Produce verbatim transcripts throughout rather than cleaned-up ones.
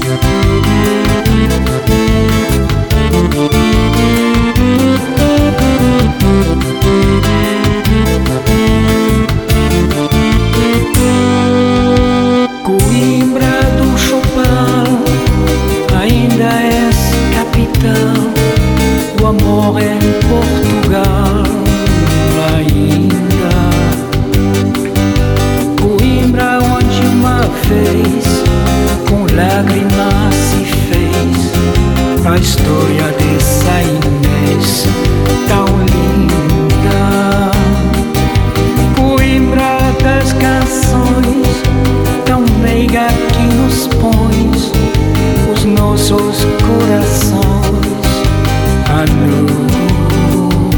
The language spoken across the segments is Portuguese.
A história dessa Inês tão linda. Coimbra das canções, tão meiga que nos põe os nossos corações à luz.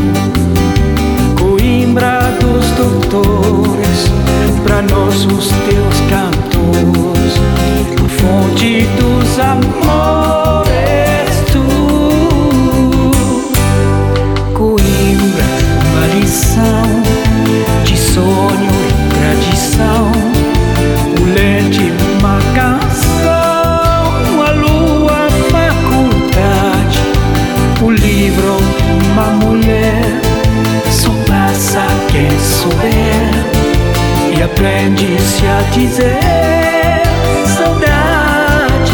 Coimbra dos doutores, pra nós os teus cantores, a fonte dos amores. De sonho e tradição, o lente, uma canção, a lua, faculdade, o livro, uma mulher. Só passa quem souber e aprende-se a dizer saudade.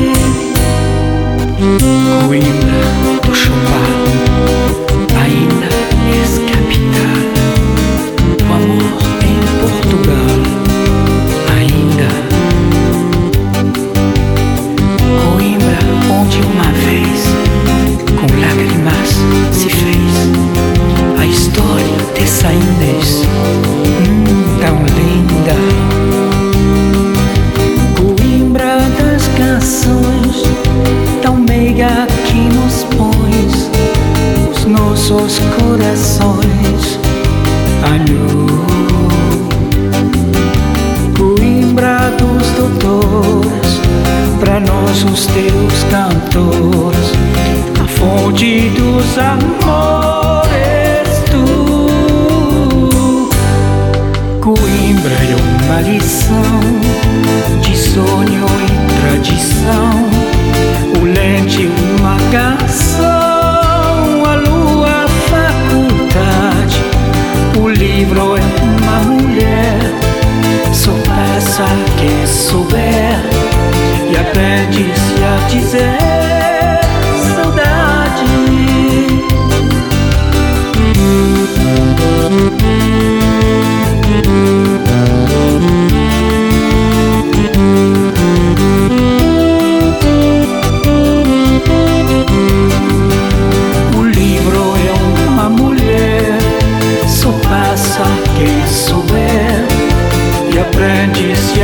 Coimbra do Chopin ainda és capital. O amor em Portugal ainda. Coimbra, onde uma vez com lágrimas se fez a história dessa Inês, hum, tão linda. Coimbra das canções, tão meiga que nos põe os nossos corações à luz. Coimbra dos doutores, pra nós os teus cantores, a fonte dos amores tu. Coimbra é uma lição de sonho e tradição, o lente, uma canção, a lua, faculdade, o livro é uma mulher. Só passa quem souber e aprende-se a dizer saudade. O livro é uma mulher, só passa quem souber e aprende-se